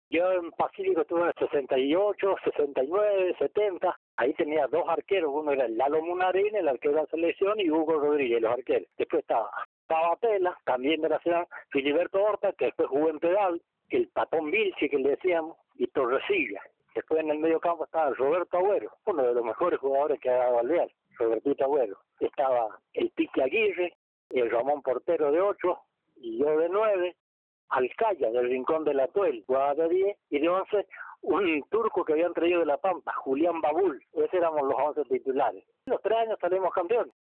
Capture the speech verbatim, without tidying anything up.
Yo en Pacífico estuve en el sesenta y ocho, sesenta y nueve, setenta. Ahí tenía dos arqueros. Uno era el Lalo Munarín, el arquero de la selección, y Hugo Rodríguez, los arqueros. Después estaba Tabatela, también de la ciudad, Filiberto Horta, que después jugó en Pedal, el Patón Vilche, que le decíamos, y Torresilla. Después en el medio campo estaba Roberto Agüero, uno de los mejores jugadores que ha dado Alvear, Robertito Agüero. Estaba el Pique Aguirre, el Ramón Portero de ocho, y yo de nueve. Alcaya, del Rincón de la Tuel, jugaba de diez, y de once, un turco que habían traído de La Pampa, Julián Babul. Esos éramos los once titulares. En los tres años salimos campeones.